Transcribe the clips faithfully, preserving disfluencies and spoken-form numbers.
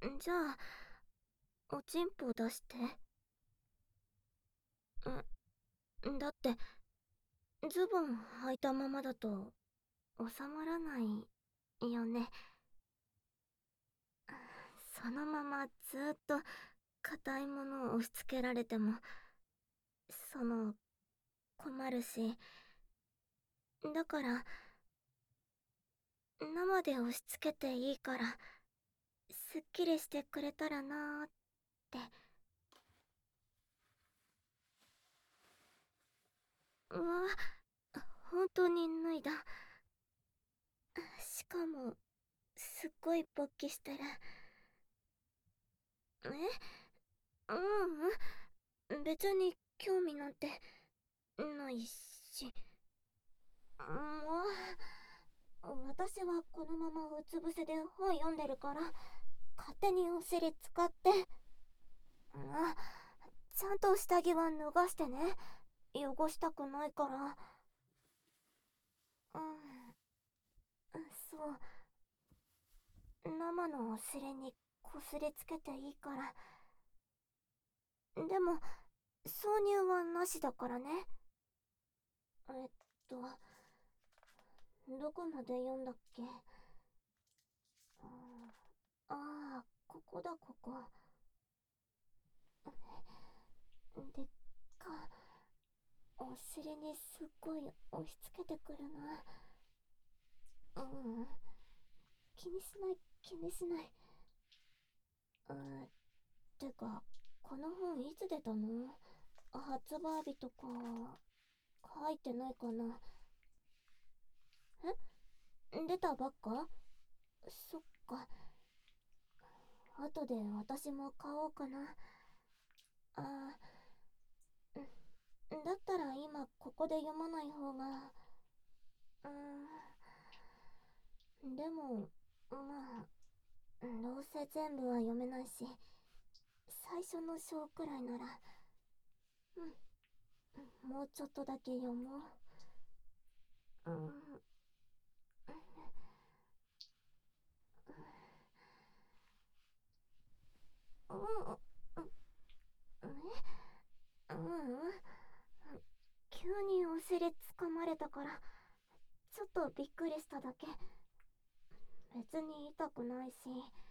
じゃあ、おちんぽ出して。ん、だって、ズボン履いたままだと、収まらないよね。そのままずーっと硬いものを押し付けられても、その、困るし。だから、生で押し付けていいから、すっきりしてくれたらなーって。うわ、本当に脱いだ。しかも、すっごい勃起してる。え、ううん、別に興味なんてないし。もう、私はこのままうつ伏せで本読んでるから、勝手にお尻使って。あ、ちゃんと下着は脱がしてね。汚したくないから。うん、そう。生のお尻にこすりつけていいから。でも、挿入はなしだからね。えっと、どこまで読んだっけ？ああ、ここだ、ここ。でっか。お尻にすっごい押し付けてくるな。うん。気にしない、気にしない。うん。てか、この本いつ出たの？発売日とか、書いてないかな。え、出たばっか？そっか。後で私も買おうかな。あー、うん、だったら今ここで読まない方が。うーん、でも、まあ、どうせ全部は読めないし、最初の章くらいなら。うん、もうちょっとだけ読もう。うん、うん、うん、うん、うん、急にお尻掴まれたから、ちょっとびっくりしただけ。別に痛くないし、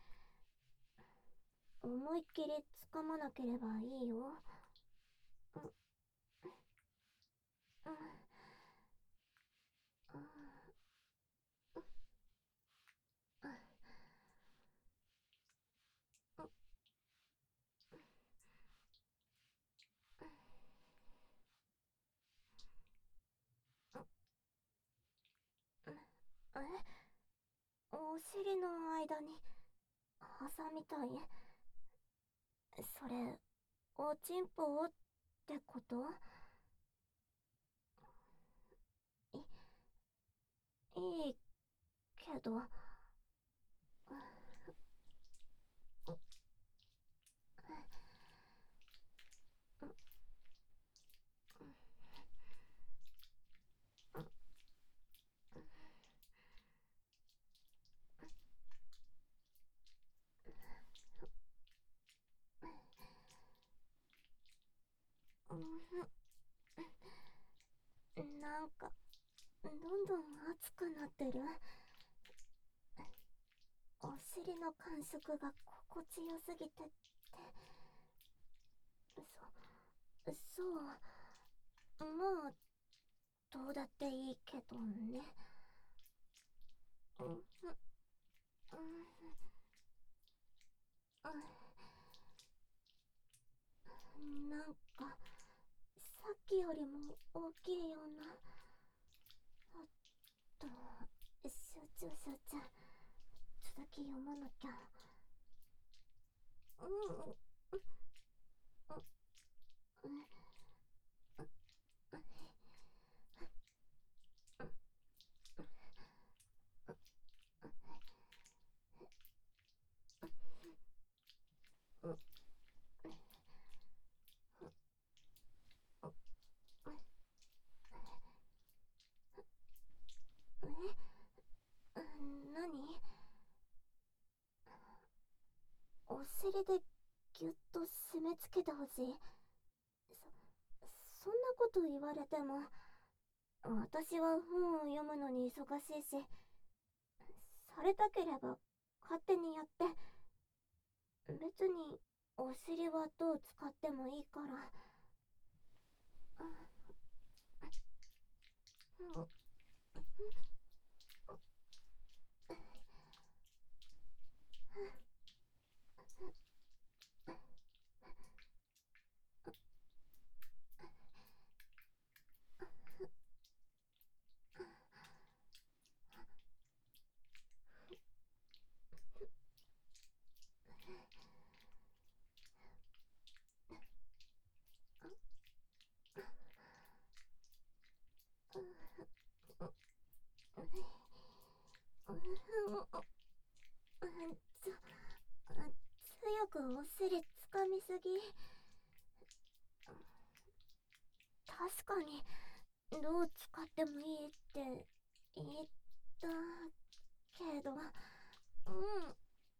思いっきり掴まなければいいよ。うん、うん、うん、え、お尻の間に挟みたい？それ、おちんぽってこと？い、いいけど。うん、なんか、どんどん熱くなってる。お尻の感触が心地よすぎてって。そ、そう。もう、どうだっていいけどね。うん、うん、うん、なんか、さっきよりも大きいような。あと、集中集中。続き読まなきゃ。うん、うん、うん、うん、え、何？ お尻でぎゅっと締め付けてほしい。そ、そんなこと言われても、私は本を読むのに忙しいし、されたければ勝手にやって、別にお尻はどう使ってもいいから。うん、つ強くお尻つかみすぎ。確かにどう使ってもいいって言ったけど、うん、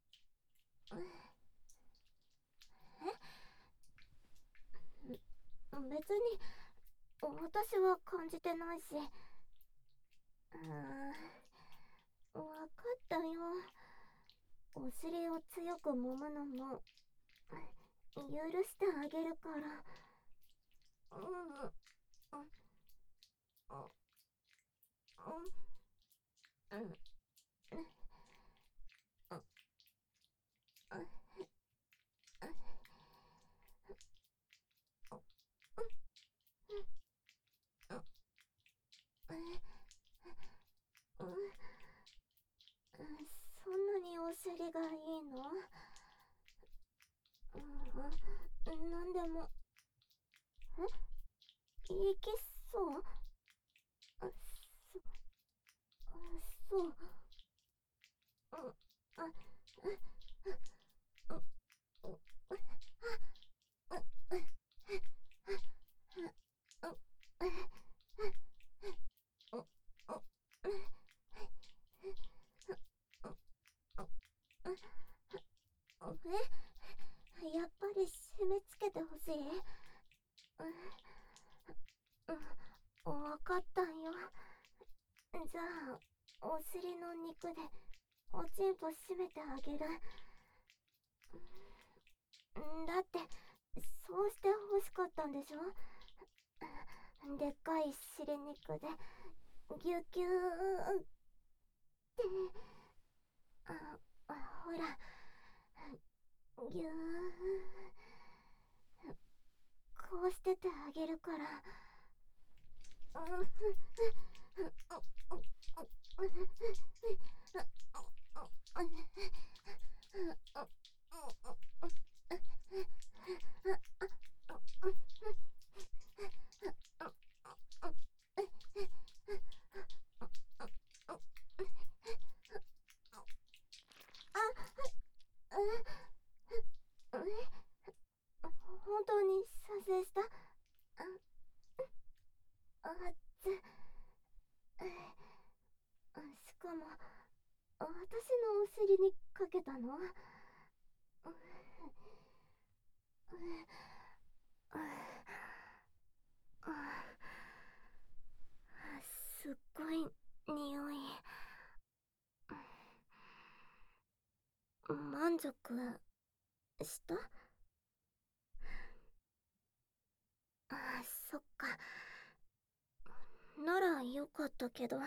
え、別に私は感じてないし。うーん、わかったよ。お尻を強く揉むのも許してあげるから。うん、うん、うん、うん、そんなにお尻がいいの？うん、なんでも。え、いきそう？あ、そ、そう。うん、あ、え、やっぱり締め付けてほしい。うん、わかったよ。じゃあ、お尻の肉でおちんぽ締めてあげる。だって、そうして欲しかったんでしょ？でっかい尻肉で、ぎゅぎゅーって、あ、ほら、ぎゅー、こうしててあげるから。本当に賛成した？あっつ、しかも私のお尻にかけたの？すっごい匂い。満足した？あ、そっか。ならよかったけど。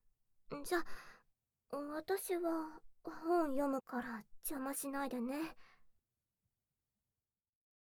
じゃあ私は本読むから邪魔しないでね。